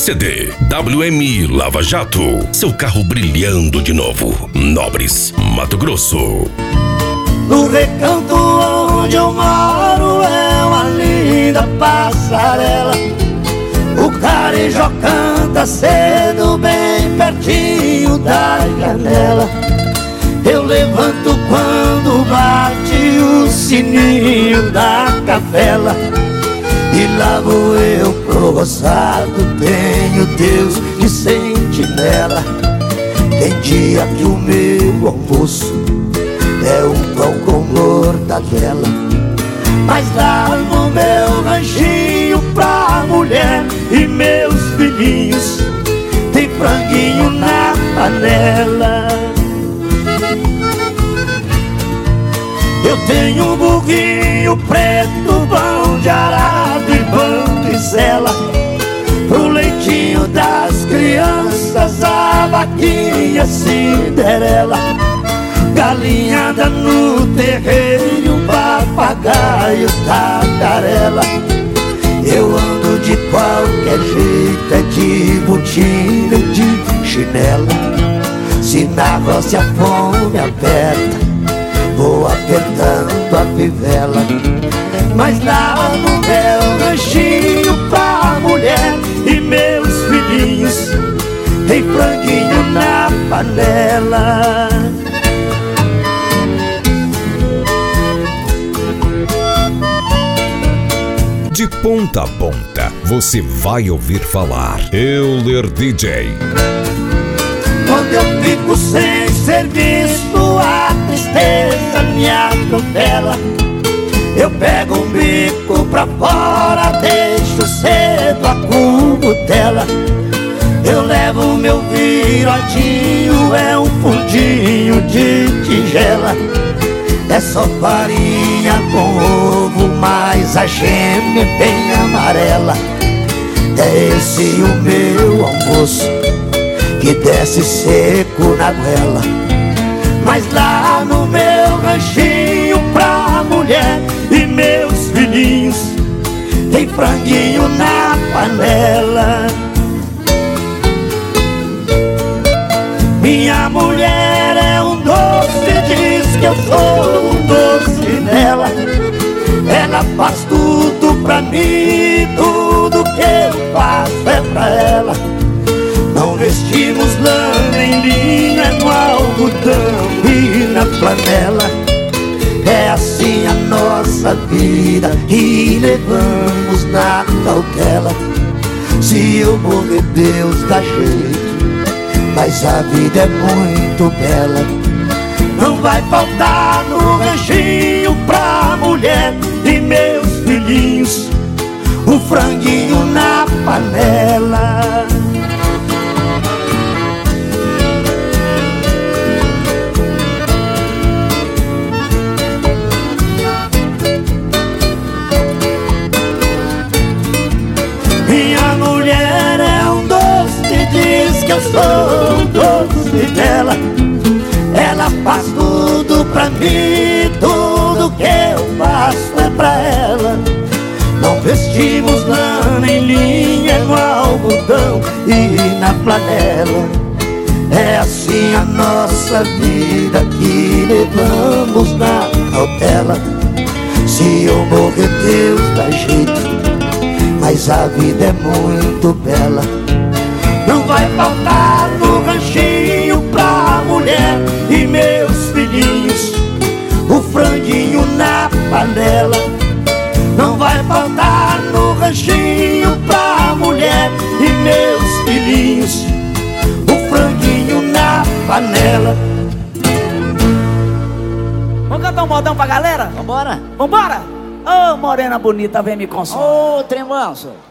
CD WMI Lava Jato, seu carro brilhando de novo. Nobres, Mato Grosso. No recanto onde eu moro é uma linda passarela. O carijó canta cedo bem pertinho da janela. Eu levanto quando bate o sininho da capela. E lá vou eu pro roçado, tenho Deus de sentinela. Tem dia que o meu almoço é um pão com mortadela. Mas lá no meu ranchinho pra mulher e meus filhinhos tem franguinho na panela. Eu tenho um burrinho preto, pão de arado e bambizela. Pro leitinho das crianças, a vaquinha Cinderela. Galinhada no terreiro e um papagaio tagarela. Eu ando de qualquer jeito, é de botina e de chinela. Se na roça a fome aperta, vou apertando a fivela. Mas lá no meu ranchinho pra mulher e meus filhinhos tem franguinho na panela. De ponta a ponta, você vai ouvir falar Euler DJ. Quando eu fico sem serviço, a tristeza me atropela. Eu pego um bico pra fora, deixo cedo a curutela. Eu levo meu virodinho, é um fundinho de tigela. É só farinha com ovo, mas a gema é bem amarela. É esse o meu almoço, que desce seco na goela. Mas lá no meu ranchinho pra mulher e meus filhinhos tem franguinho na panela. Minha mulher é um doce, diz que eu sou um doce nela. Ela faz tudo pra mim, tudo que eu faço é pra ela. Não vestimos lã nem linha, no algodão e na flanela. É assim a nossa vida e levamos na cautela. Se eu morrer Deus dá jeito, mas a vida é muito bela. Não vai faltar no ranchinho pra mulher e meus filhinhos um franguinho na panela. Minha mulher é um doce, diz que eu sou um doce dela. Ela faz tudo pra mim, tudo que eu faço é pra ela. Não vestimos lã nem linha, no algodão e na flanela. É assim a nossa vida que levamos na cautela. Se eu morrer Deus dá jeito, mas a vida é muito bela. Não vai faltar no ranchinho pra mulher e meus filhinhos o franguinho na panela. Não vai faltar no ranchinho pra mulher e meus filhinhos o franguinho na panela. Vamos cantar um modão pra galera? Vambora. Vambora! Ô, morena bonita, vem me consolar. Ô, trem manso.